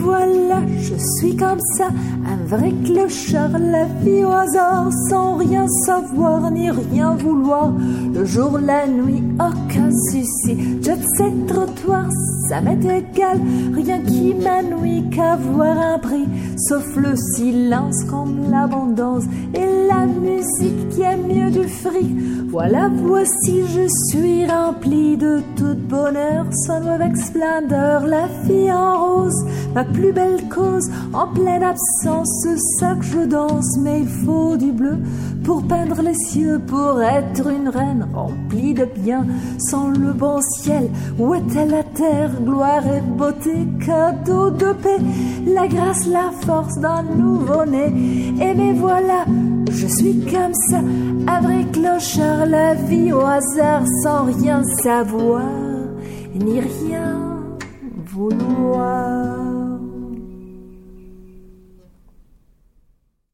voilà, je suis comme ça, un vrai clochard, la vie au hasard, sans rien savoir ni rien vouloir. Le jour, la nuit, aucun souci, jet set, trottoir, ça m'est égal, rien qui m'ennuie qu'avoir un prix, sauf le silence comme l'abondance et la musique qui est mieux du fric. Voilà, voici, je suis rempli de tout bonheur, sonne avec splendeur, la vie en rose, ma plus belle cause, en pleine absence, c'est ça que je danse, mais il faut du bleu pour peindre les cieux, pour être une reine remplie de bien, sans le bon ciel, où est-elle la terre, gloire et beauté, cadeau de paix, la grâce, la force d'un nouveau-né, et mais voilà, je suis comme ça, un vrai clochard, la vie au hasard, sans rien savoir, ni rien vouloir.